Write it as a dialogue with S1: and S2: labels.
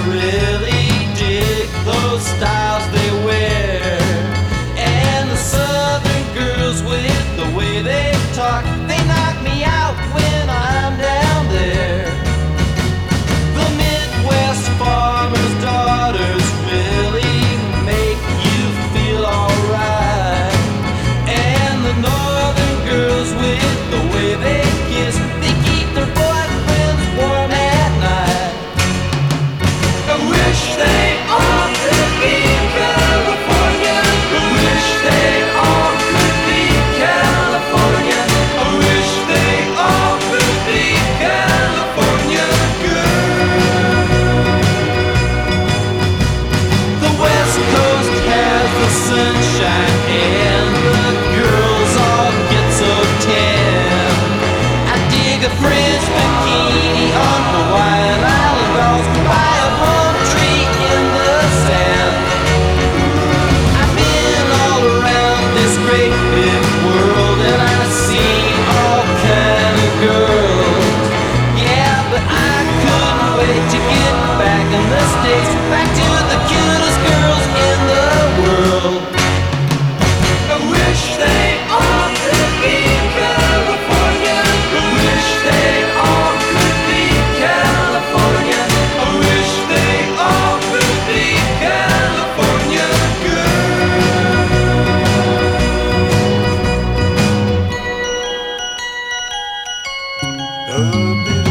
S1: really dig those styles they wear. And the southern girls with the way they talk, they knock me out when I'm down there. The Midwest farmers' daughters really make you feel alright. And the northern girls with the way they kiss, they keep their boyfriends warm at night. I wish they all could be California. I wish they all could be California. I wish they all could be California girls. The West Coast has the sunshine and the girls all get so tan. I dig a French bikini on Hawaiian Island, by a palm tree in the sand. I've been all around this great big world and I've seen all kind of girls. Yeah, but I couldn't wait to get back in the States, back to the cutest girls in the world. I wish they all could be California. I wish they all could be California. I wish they all could be California girls.